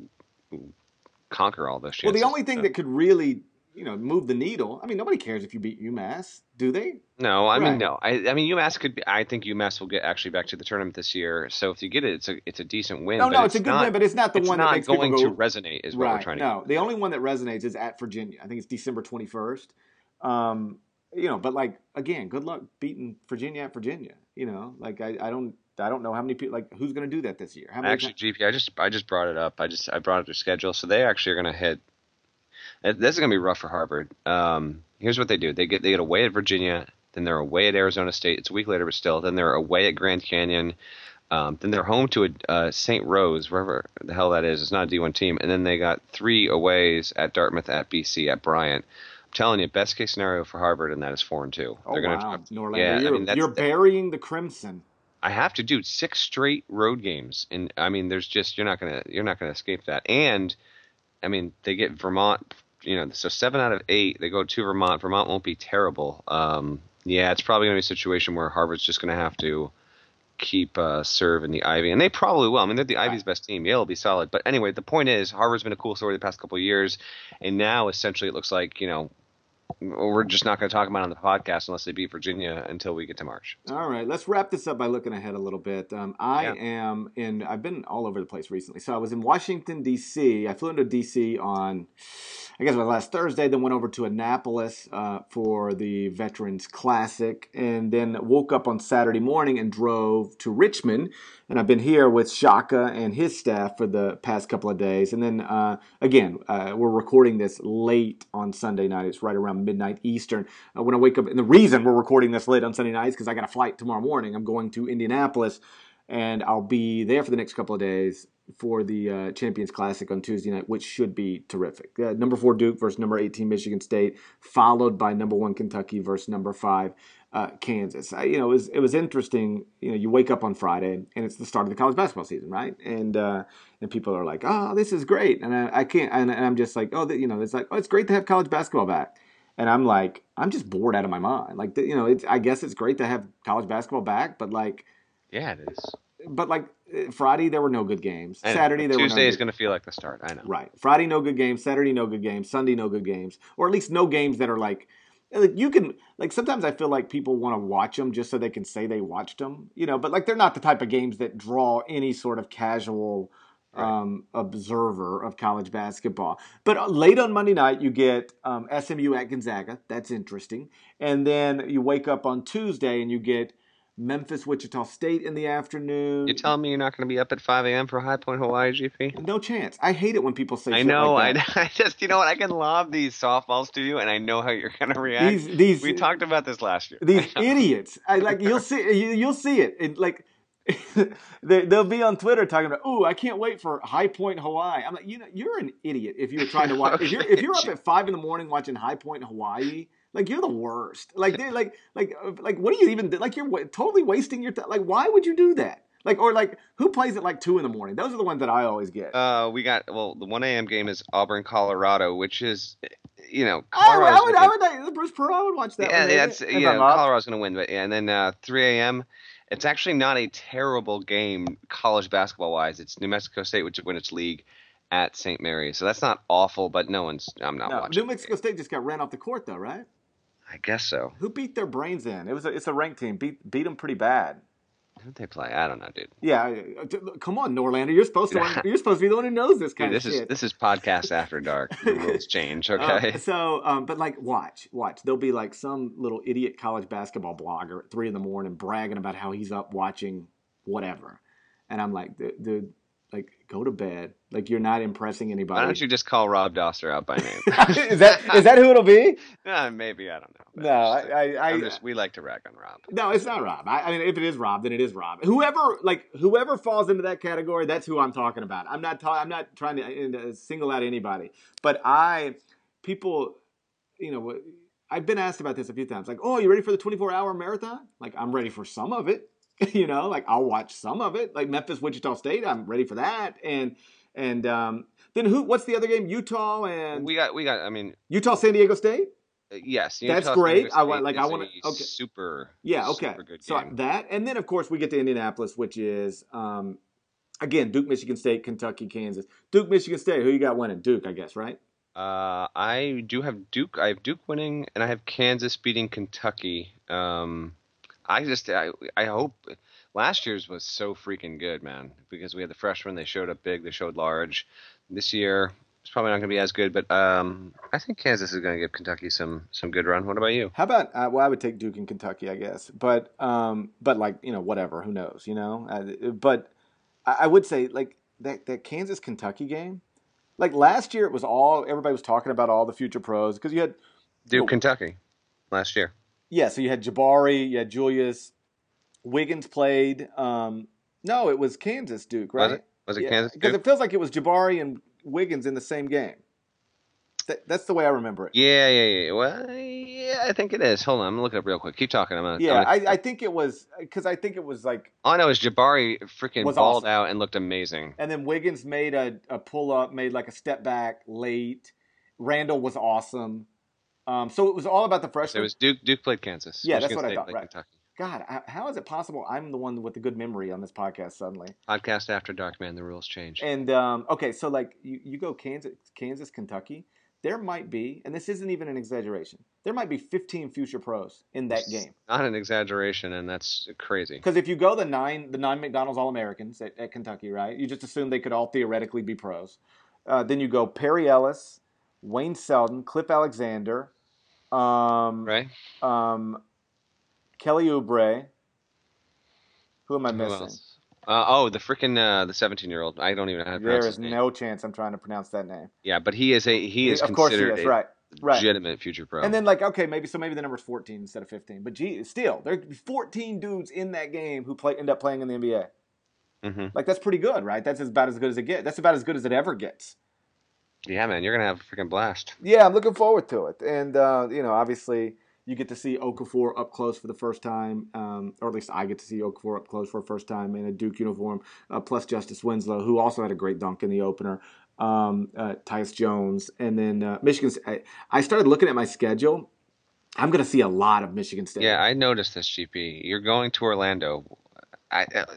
conquer all those chances. Well, the only thing So- that could really, you know, move the needle. I mean, nobody cares if you beat UMass, do they? No, I mean Right. no. I, I mean UMass could be. I think UMass will get actually back to the tournament this year. So if you get it, it's a it's a decent win. No, but no, it's, a good not, win, but it's not the it's one not that makes going people to go resonate. Is what right. we're trying to. No, get. the only one that resonates is at Virginia. I think it's December twenty-first. Um, you know, but like again, good luck beating Virginia at Virginia. You know, like I, I don't I don't know how many people like who's going to do that this year. How many? Actually, G P, I just I just brought it up. I just I brought up their schedule, so they actually are going to hit. This is going to be rough for Harvard. Um, here's what they do: they get they get away at Virginia, then they're away at Arizona State. It's a week later, but still. Then they're away at Grand Canyon. Um, then they're home to a uh, Saint Rose, wherever the hell that is. It's not a D one team. And then they got three aways at Dartmouth, at B C, at Bryant. I'm telling you, best case scenario for Harvard, and that is four and two. Oh they're wow, gonna, Norlander, yeah, you're, I mean, that's, you're burying the Crimson. I have to do six straight road games, and I mean, there's just you're not gonna you're not gonna escape that. And I mean, they get Vermont. You know, so seven out of eight, they go to Vermont. Vermont won't be terrible. Um, yeah, it's probably going to be a situation where Harvard's just going to have to keep uh, serve in the Ivy, and they probably will. I mean, they're the Ivy's best team. Yale will be solid. But anyway, the point is, Harvard's been a cool story the past couple of years, and now essentially it looks like, you know, we're just not going to talk about it on the podcast unless they beat Virginia until we get to March. All right, let's wrap this up by looking ahead a little bit. Um, I Yeah. am in, I've been all over the place recently. So I was in Washington, D C. I flew into D C on, I guess it was last Thursday, then went over to Annapolis uh, for the Veterans Classic, and then woke up on Saturday morning and drove to Richmond. And I've been here with Shaka and his staff for the past couple of days. And then, uh, again, uh, we're recording this late on Sunday night. It's right around midnight Eastern. Uh, when I wake up, and the reason we're recording this late on Sunday night is because I got a flight tomorrow morning. I'm going to Indianapolis, and I'll be there for the next couple of days for the uh, Champions Classic on Tuesday night, which should be terrific. Uh, number four Duke versus number eighteen Michigan State, followed by number one Kentucky versus number five uh, Kansas. I, you know, it was, it was interesting. You know, you wake up on Friday and it's the start of the college basketball season, right? And uh, and people are like, "Oh, this is great," and I, I can't. And, and I'm just like, "Oh, you know, it's like, oh, it's great to have college basketball back." And I'm like, I'm just bored out of my mind. Like, you know, it's, I guess it's great to have college basketball back, but like, Yeah, it is. but like Friday there were no good games. I know. Saturday there Tuesday were no is good... going to feel like the start. I know. Right. Friday no good games. Saturday no good games. Sunday no good games. Or at least no games that are like, like you can like sometimes I feel like people want to watch them just so they can say they watched them, you know. But like they're not the type of games that draw any sort of casual um, observer of college basketball. But late on Monday night, you get um, S M U at Gonzaga. That's interesting. And then you wake up on Tuesday and you get Memphis, Wichita State in the afternoon. You telling me you're not going to be up at five a.m. for High Point Hawaii, G P? No chance. I hate it when people say I shit know. like that. I, I just, you know what? I can lob these softballs to you, and I know how you're going to react. These, these, we talked about this last year. These idiots. I like you'll see. You, you'll see it. it like they, they'll be on Twitter talking about, "Ooh, I can't wait for High Point Hawaii." I'm like, you know, you're an idiot if you're trying to watch. Okay. If you're if you're up at five in the morning watching High Point Hawaii. Like you're the worst. Like they like like like what do you even do? Like you're wa- totally wasting your time. Like why would you do that? Like or like who plays at like two in the morning? Those are the ones that I always get. Uh, we got well. The one a.m. game is Auburn, Colorado, which is, you know, I would, Colorado's I would, gonna- I would, I would, Bruce Pearl would watch that. yeah, one, that's maybe, yeah. if I'm up. Colorado's going to win, but yeah, and then uh, three a.m. It's actually not a terrible game college basketball wise. It's New Mexico State, which win its league at Saint Mary's, so that's not awful. But no one's. I'm not No, watching. New Mexico State just got ran off the court though, right? I guess so. Who beat their brains in? It was a, it's a ranked team. Beat beat them pretty bad. Who did they play? I don't know, dude. Yeah, uh, t- come on, Norlander. You're supposed to. You're supposed to be the one who knows this kind Dude, this of is shit. this is podcast after dark. The rules change. Okay. Uh, so, um, but like, watch, watch. There'll be like some little idiot college basketball blogger at three in the morning bragging about how he's up watching whatever, and I'm like, dude, dude like, go to bed. Like, you're not impressing anybody. Why don't you just call Rob Doster out by name? is that is that who it'll be? uh, maybe I don't know. But No, I'm just- I, I, I'm I just, we like to rag on Rob. no, it's not Rob. I, I mean, if it is Rob, then it is Rob. Whoever, like, whoever falls into that category, that's who I'm talking about. I'm not, ta- I'm not trying to uh, single out anybody, but I, people, you know, I've been asked about this a few times. Like, oh, you ready for the twenty-four hour marathon? Like, I'm ready for some of it. You know, like I'll watch some of it. Like Memphis, Wichita State, I'm ready for that. And and um, then who? What's the other game? Utah and We got, we got. I mean, Utah, San Diego State. uh, yes, That's Utah great. State I want- like, is I wanna- a okay. super, Yeah, okay. super good So game. that, and then of course we get to Indianapolis, which is um, again Duke, Michigan State, Kentucky, Kansas. Duke, Michigan State. Who you got winning? Duke, I guess, right? Uh, I do have Duke. I have Duke winning, and I have Kansas beating Kentucky. Um, I just, I, I hope. Last year's was so freaking good, man, because we had the freshmen. They showed up big. They showed large. This year, It's probably not going to be as good, but um, I think Kansas is going to give Kentucky some some good run. What about you? How about uh, well, I would take Duke and Kentucky, I guess, but um, but like you know, whatever, who knows, you know? Uh, but I, I would say like that that Kansas Kentucky game, like last year, it was all everybody was talking about all the future pros because you had you Duke, know, Kentucky, last year. yeah, so you had Jabari, you had Julius, Wiggins played. Um, no, it was Kansas Duke, Was it? right? Was it Yeah, Kansas because Duke? it feels like it was Jabari and Wiggins in the same game. That, that's the way I remember it. Yeah, yeah, yeah. Well, yeah, I think it is. Hold on, I'm gonna look it up real quick. Keep talking. I'm gonna. I'm Yeah, gonna. I, I think it was because I think it was like All I know is Jabari freaking was balled awesome. out and looked amazing. And then Wiggins made a, a pull up, made like a step back late. Randall was awesome. Um, so it was all about the So it freshmen. was Duke. Duke played Kansas. Yeah, that's Michigan what I State thought. played Right. Kentucky. God, I- how is it possible I'm the one with the good memory on this podcast suddenly? Podcast after dark, man. The rules change. And um, okay, so like you, you go Kansas, Kansas, Kentucky. There might be, and this isn't even an exaggeration. There might be fifteen future pros in that game. Not an exaggeration, and that's crazy. Because if you go the nine, the nine McDonald's All Americans at, at Kentucky, right? You just assume they could all theoretically be pros. Uh, then you go Perry Ellis, Wayne Selden, Cliff Alexander, um, Right? um, Kelly Oubre. Who am I Who missing? else? Uh, oh, the freaking uh, the seventeen-year-old. I don't even know how to pronounce There his is name. no chance I'm trying to pronounce that name. Yeah, but he is a he is of course he considered is, a right? Right. legitimate future pro. And then like okay, maybe so maybe the number's fourteen instead of fifteen. But gee, still there are fourteen dudes in that game who play end up playing in the N B A. Mm-hmm. Like that's pretty good, right? That's about as good as it gets. That's about as good as it ever gets. Yeah, man, you're gonna have a freaking blast. Yeah, I'm looking forward to it. And uh, you know, obviously you get to see Okafor up close for the first time, um, or at least I get to see Okafor up close for the first time in a Duke uniform, uh, plus Justice Winslow, who also had a great dunk in the opener, um, uh, Tyus Jones, and then uh, Michigan. I, I started looking at my schedule. I'm going to see a lot of Michigan State. Yeah, I noticed this, G P. You're going to Orlando. I, uh,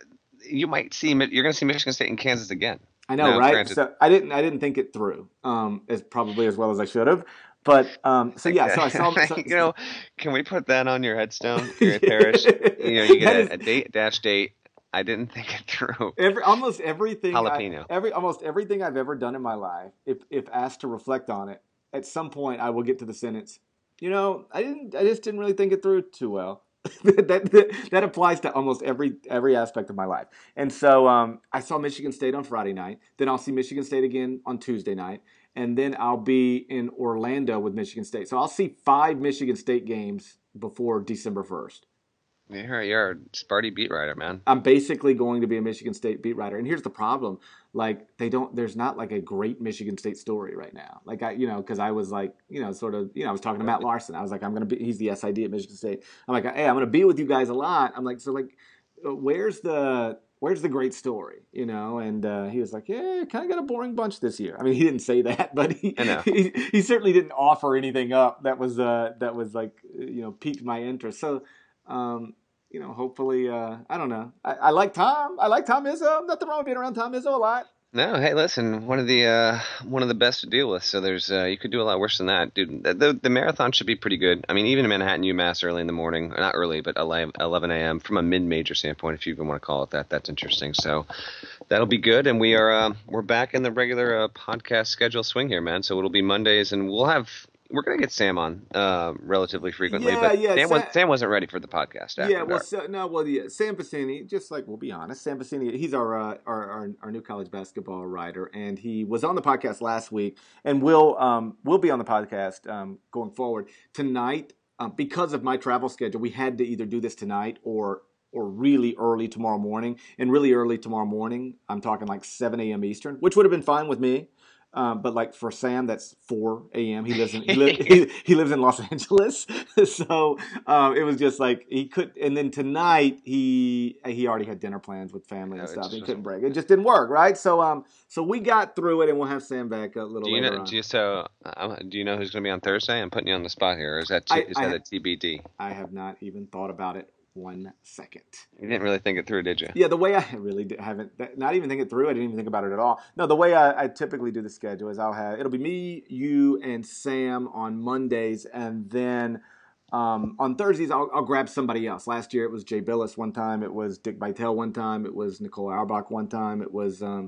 you might see you're going to see Michigan State and Kansas again. I know, now, right? Granted, so I didn't, I didn't think it through, um, as probably as well as I should have. But um, so yeah, so I saw. So, you know, can we put that on your headstone here at Parrish? You know, you get is, a, a date dash date. I didn't think it through. Every almost everything, jalapeno. I, every almost everything I've ever done in my life, if if asked to reflect on it, at some point I will get to the sentence. You know, I didn't. I just didn't really think it through too well. that, that that applies to almost every every aspect of my life. And so um, I saw Michigan State on Friday night. Then I'll see Michigan State again on Tuesday night, and then I'll be in Orlando with Michigan State. So I'll see five Michigan State games before December first. You're, you're a Sparty beat writer, man. I'm basically going to be a Michigan State beat writer. And here's the problem. Like, they don't, there's not like a great Michigan State story right now. Like, I, you know, cause I was like, you know, sort of, you know, I was talking to Matt Larson. I was like, I'm going to be, he's the S I D at Michigan State. I'm like, hey, I'm going to be with you guys a lot. I'm like, so like, where's the, where's the great story, you know? And uh, he was like, yeah, kind of got a boring bunch this year. I mean, he didn't say that, but he, I know. he, he certainly didn't offer anything up that was, uh, that was like, you know, piqued my interest. So, um, you know, hopefully, uh, I don't know. I, I like Tom. I like Tom Izzo. Nothing wrong with being around Tom Izzo a lot. No, hey, listen, one of the uh, one of the best to deal with. So there's uh, you could do a lot worse than that, dude. The, the the marathon should be pretty good. I mean, even in Manhattan, UMass early in the morning, not early, but eleven a.m. from a mid-major standpoint, if you even want to call it that. That's interesting. So that'll be good, and we are uh, we're back in the regular uh, podcast schedule swing here, man. So it'll be Mondays, and we'll have. We're gonna get Sam on uh, relatively frequently, Yeah, but yeah, Sam, Sam- was, Sam wasn't ready for the podcast. After Yeah, well, dark. so, no, well, yeah, Sam Pacini, just like we'll be honest, Sam Pacini, he's our, uh, our our our new college basketball writer, and he was on the podcast last week, and will um will be on the podcast um going forward tonight. Um, because of my travel schedule, we had to either do this tonight or or really early tomorrow morning, and really early tomorrow morning, I'm talking like seven a.m. Eastern, which would have been fine with me. Um, but like for Sam, that's four a.m. He lives in he, li- he, he lives in Los Angeles, so um, it was just like he could. And then tonight he he already had dinner plans with family and No, it stuff. just He wasn't couldn't break. It just didn't work, right? So um so we got through it, and we'll have Sam back a little Do you later know? on. Do you so? Um, do you know who's going to be on Thursday? I'm putting you on the spot here. Or is that t- I- is I that ha- a T B D? I have not even thought about it one second. You didn't really think it through, did you? Yeah, the way I really did, haven't, not even think it through. I didn't even think about it at all. No, the way I, I typically do the schedule is I'll have, it'll be me, you, and Sam on Mondays, and then um, on Thursdays I'll, I'll grab somebody else. Last year it was Jay Billis one time, it was Dick Vitale one time, it was Nicole Auerbach one time, it was um,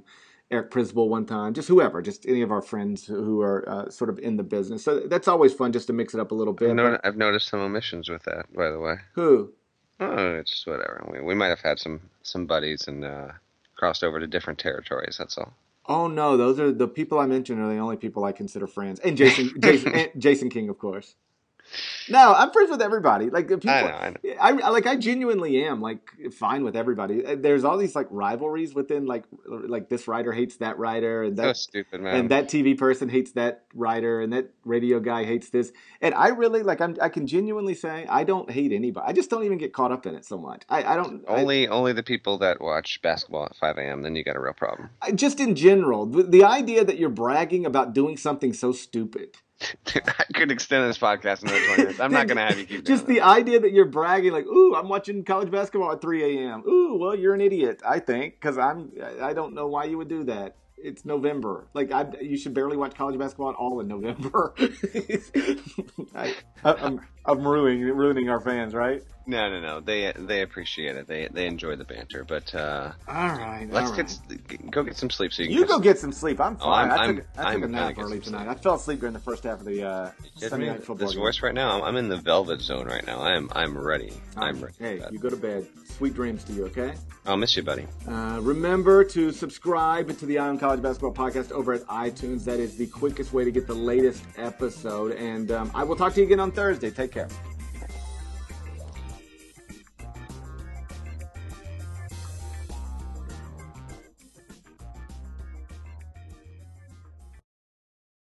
Eric Prisbel one time, just whoever, just any of our friends who are uh, sort of in the business. So that's always fun just to mix it up a little bit. I've, not- I've noticed some omissions with that, by the way. Who? Oh, it's whatever. We, we might have had some, some buddies and uh, crossed over to different territories, that's all. Oh, no, those are the people I mentioned are the only people I consider friends. And Jason Jason, and Jason King, of course. No, I'm friends with everybody. Like people, I know, I know. I, I like I genuinely am like fine with everybody. There's all these like rivalries within like like this writer hates that writer and that So stupid, man. and that T V person hates that writer and that radio guy hates this. And I really like I'm I can genuinely say I don't hate anybody. I just don't even get caught up in it so much. I, I don't only I, only the people that watch basketball at five a.m. Then you got a real problem. I, just in general, the, the idea that you're bragging about doing something so stupid. I could extend this podcast another twenty minutes. I'm not going to have you keep doing Just the idea that you're bragging like, ooh, I'm watching college basketball at three a.m. Ooh, well, you're an idiot, I think, because I'm, I don't know why you would do that. It's November. Like, I, you should barely watch college basketball at all in November. I, I'm, I'm ruining, ruining our fans, right? No, no, no. They they appreciate it. They they enjoy the banter. But uh, all right, let's all right. get go get some sleep. So you, can you go get some sleep. I'm fine. Oh, I'm, I I'm, took, I took I'm a nap gonna early get some tonight. sleep. I fell asleep during the first half of the uh, Sunday night football This game. voice right now, I'm in the velvet zone right now. I'm I'm ready. I'm ready. Hey, you go to bed. Sweet dreams to you, okay? I'll miss you, buddy. Uh, remember to subscribe to the Ion College Basketball Podcast over at iTunes. That is the quickest way to get the latest episode. And um, I will talk to you again on Thursday. Take care.